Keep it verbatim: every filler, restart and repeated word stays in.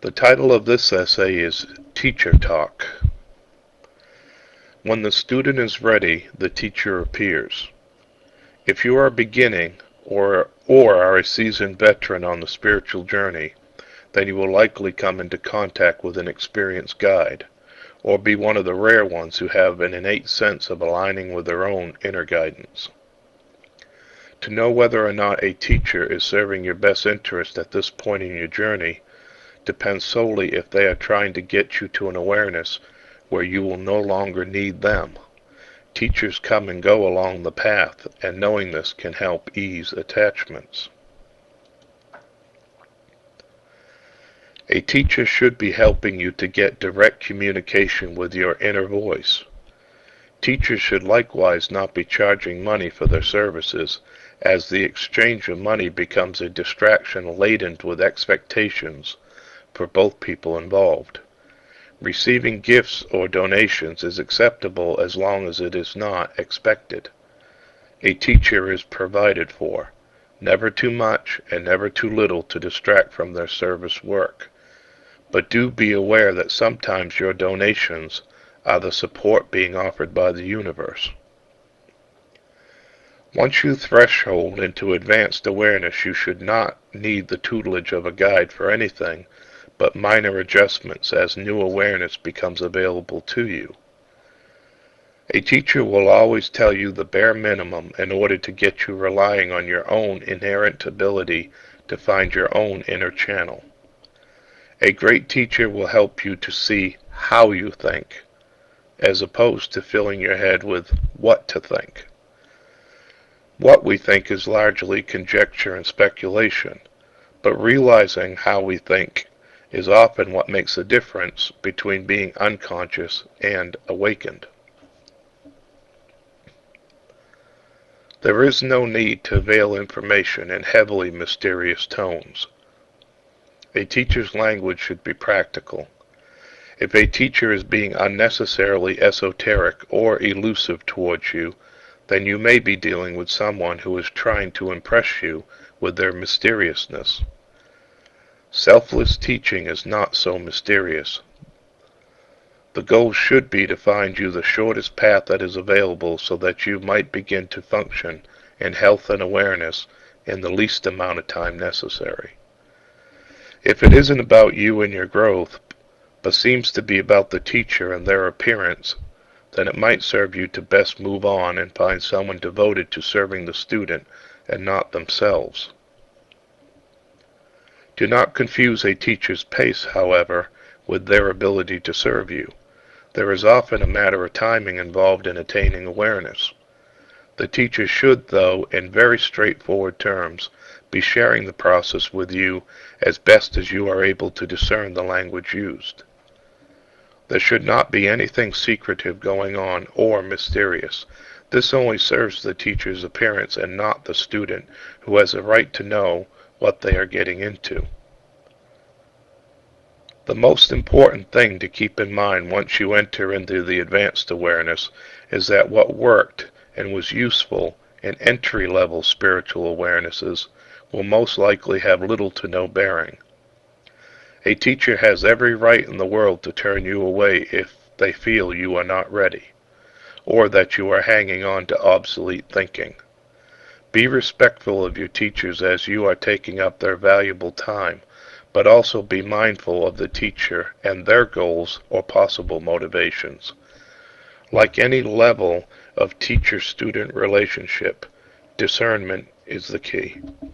The title of this essay is Teacher Talk. When the student is ready, the teacher appears. If you are beginning or, or are a seasoned veteran on the spiritual journey, then you will likely come into contact with an experienced guide, or be one of the rare ones who have an innate sense of aligning with their own inner guidance. To know whether or not a teacher is serving your best interest at this point in your journey depends solely if they are trying to get you to an awareness where you will no longer need them. Teachers come and go along the path, and knowing this can help ease attachments. A teacher should be helping you to get direct communication with your inner voice. Teachers should likewise not be charging money for their services, as the exchange of money becomes a distraction laden with expectations for both people involved. Receiving gifts or donations is acceptable as long as it is not expected. A teacher is provided for, never too much and never too little to distract from their service work. But do be aware that sometimes your donations are the support being offered by the universe. Once you threshold into advanced awareness, you should not need the tutelage of a guide for anything but minor adjustments as new awareness becomes available to you. A teacher will always tell you the bare minimum in order to get you relying on your own inherent ability to find your own inner channel. A great teacher will help you to see how you think, as opposed to filling your head with what to think. What we think is largely conjecture and speculation, but realizing how we think is often what makes the difference between being unconscious and awakened. There is no need to veil information in heavily mysterious tones. A teacher's language should be practical. If a teacher is being unnecessarily esoteric or elusive towards you, then you may be dealing with someone who is trying to impress you with their mysteriousness. Selfless teaching is not so mysterious. The goal should be to find you the shortest path that is available so that you might begin to function in health and awareness in the least amount of time necessary. If it isn't about you and your growth, but seems to be about the teacher and their appearance, then it might serve you to best move on and find someone devoted to serving the student and not themselves. Do not confuse a teacher's pace, however, with their ability to serve you. There is often a matter of timing involved in attaining awareness. The teacher should, though, in very straightforward terms, be sharing the process with you as best as you are able to discern the language used. There should not be anything secretive going on or mysterious. This only serves the teacher's appearance and not the student, who has a right to know what they are getting into. The most important thing to keep in mind once you enter into the advanced awareness is that what worked and was useful in entry-level spiritual awarenesses will most likely have little to no bearing. A teacher has every right in the world to turn you away if they feel you are not ready, or that you are hanging on to obsolete thinking. Be respectful of your teachers as you are taking up their valuable time, but also be mindful of the teacher and their goals or possible motivations. Like any level of teacher-student relationship, discernment is the key.